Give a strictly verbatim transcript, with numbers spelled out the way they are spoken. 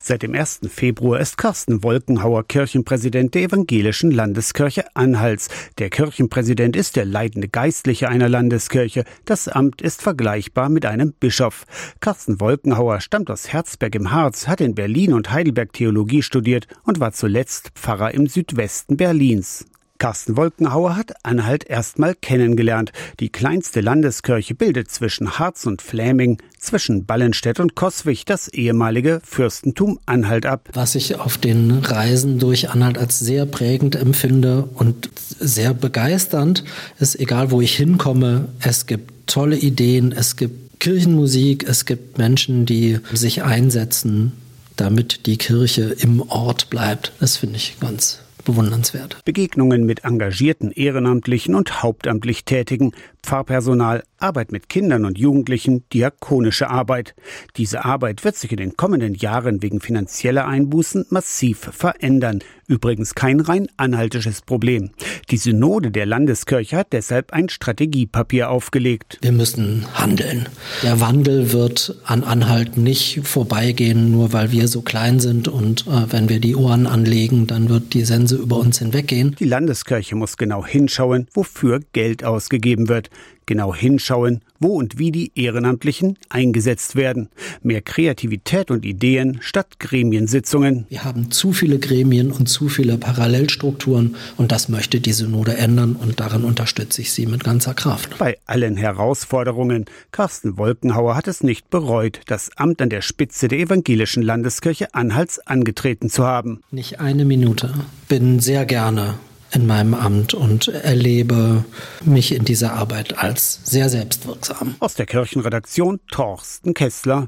Seit dem ersten Februar ist Carsten Wolkenhauer Kirchenpräsident der Evangelischen Landeskirche Anhalts. Der Kirchenpräsident ist der leitende Geistliche einer Landeskirche. Das Amt ist vergleichbar mit einem Bischof. Carsten Wolkenhauer stammt aus Herzberg im Harz, hat in Berlin und Heidelberg Theologie studiert und war zuletzt Pfarrer im Südwesten Berlins. Carsten Wolkenhauer hat Anhalt erstmal kennengelernt. Die kleinste Landeskirche bildet zwischen Harz und Fläming, zwischen Ballenstedt und Coswig das ehemalige Fürstentum Anhalt ab. Was ich auf den Reisen durch Anhalt als sehr prägend empfinde und sehr begeisternd ist, egal wo ich hinkomme, es gibt tolle Ideen, es gibt Kirchenmusik, es gibt Menschen, die sich einsetzen, damit die Kirche im Ort bleibt. Das finde ich ganz bewundernswert. Begegnungen mit engagierten Ehrenamtlichen und hauptamtlich Tätigen, Pfarrpersonal, Arbeit mit Kindern und Jugendlichen, diakonische Arbeit. Diese Arbeit wird sich in den kommenden Jahren wegen finanzieller Einbußen massiv verändern. Übrigens kein rein anhaltisches Problem. Die Synode der Landeskirche hat deshalb ein Strategiepapier aufgelegt. Wir müssen handeln. Der Wandel wird an Anhalt nicht vorbeigehen, nur weil wir so klein sind und äh, wenn wir die Ohren anlegen, dann wird die Sense über uns hinweggehen. Die Landeskirche muss genau hinschauen, wofür Geld ausgegeben wird. Genau hinschauen, wo und wie die Ehrenamtlichen eingesetzt werden. Mehr Kreativität und Ideen statt Gremiensitzungen. Wir haben zu viele Gremien und zu viele Parallelstrukturen und das möchte die Synode ändern und darin unterstütze ich sie mit ganzer Kraft. Bei allen Herausforderungen, Carsten Wolkenhauer hat es nicht bereut, das Amt an der Spitze der Evangelischen Landeskirche Anhalts angetreten zu haben. Nicht eine Minute. Bin sehr gerne in meinem Amt und erlebe mich in dieser Arbeit als sehr selbstwirksam. Aus der Kirchenredaktion Torsten Kessler.